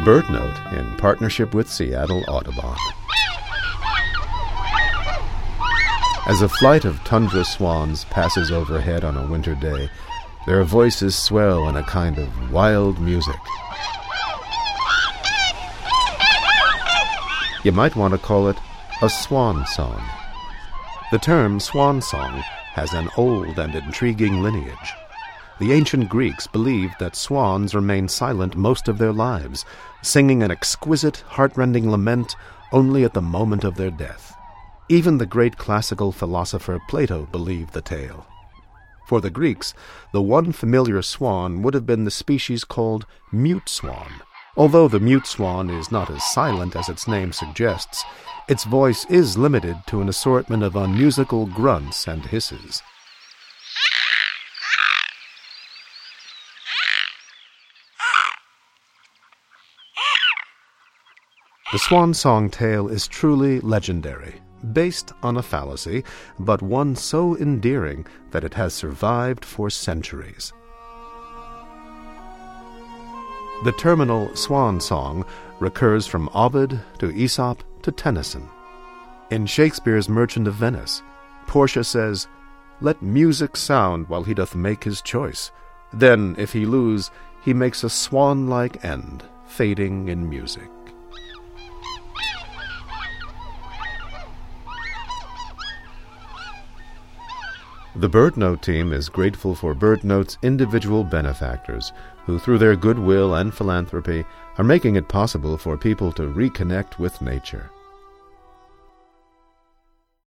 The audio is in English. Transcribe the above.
BirdNote in partnership with Seattle Audubon. As a flight of tundra swans passes overhead on a winter day, their voices swell in a kind of wild music. You might want to call it a swan song. The term swan song has an old and intriguing lineage. The ancient Greeks believed that swans remained silent most of their lives, singing an exquisite, heartrending lament only at the moment of their death. Even the great classical philosopher Plato believed the tale. For the Greeks, the one familiar swan would have been the species called mute swan. Although the mute swan is not as silent as its name suggests, its voice is limited to an assortment of unmusical grunts and hisses. The swan song tale is truly legendary, based on a fallacy, but one so endearing that it has survived for centuries. The terminal swan song recurs from Ovid to Aesop to Tennyson. In Shakespeare's Merchant of Venice, Portia says, "Let music sound while he doth make his choice. Then, if he lose, he makes a swan-like end, fading in music." The BirdNote team is grateful for BirdNote's individual benefactors, who through their goodwill and philanthropy are making it possible for people to reconnect with nature.